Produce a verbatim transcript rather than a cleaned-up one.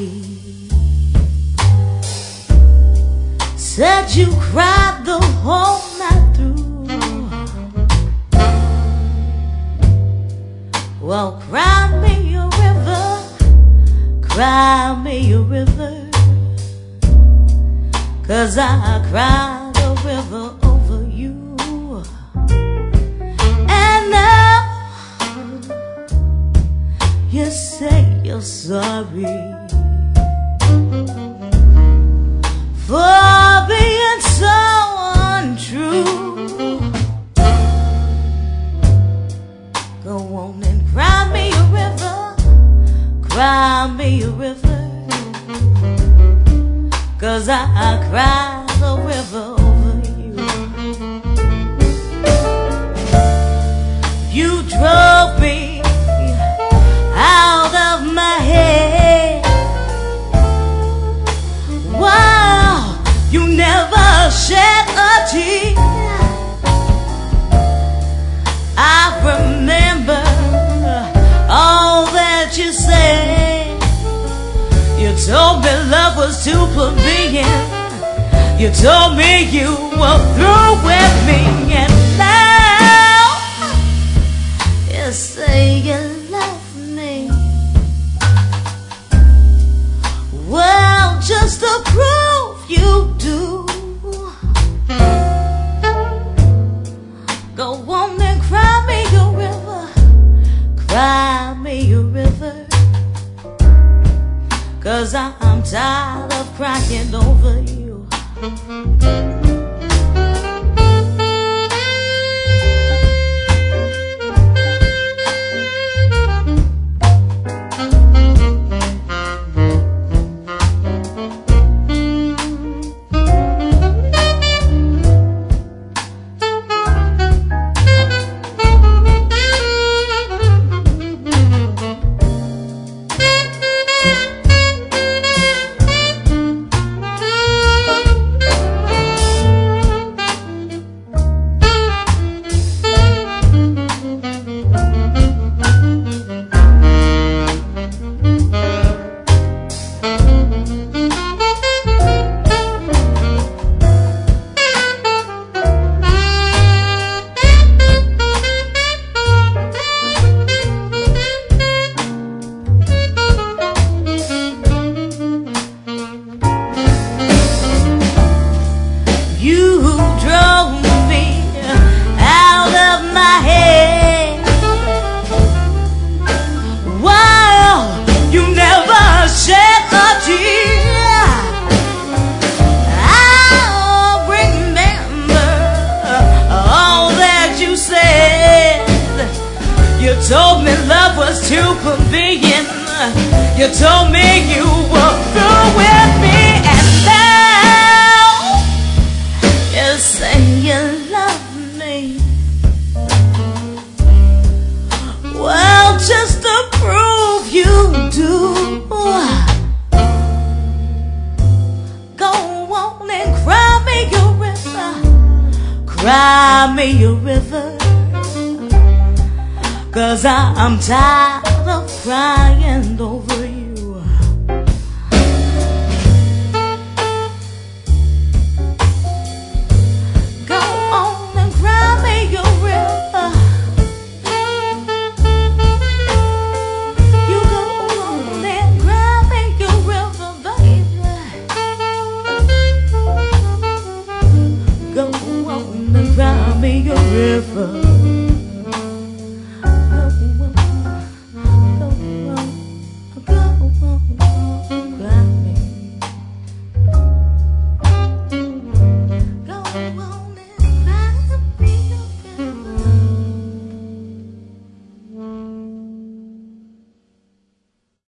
Said you cried the whole night through. Well, cry me a river, cry me a river, 'cause I cried a river over you. And now you say you're sorry for being so untrue. Go on and cry me a river, cry me a river, 'cause I, I cried a river over you. You drove me out of my head. Wow, you never shed a tear. I remember all that you said. You told me love was too plebeian. You told me you were through with me. And now you say you love me. Well, just to prove you do, go on and cry me a river, cry me a river, 'cause I'm tired of crying over you. You told me love was too plebeian. You told me you were through with me. And now you say you love me. Well, just to prove you do, go on and cry me a river, cry me a river, 'cause I'm tired of crying over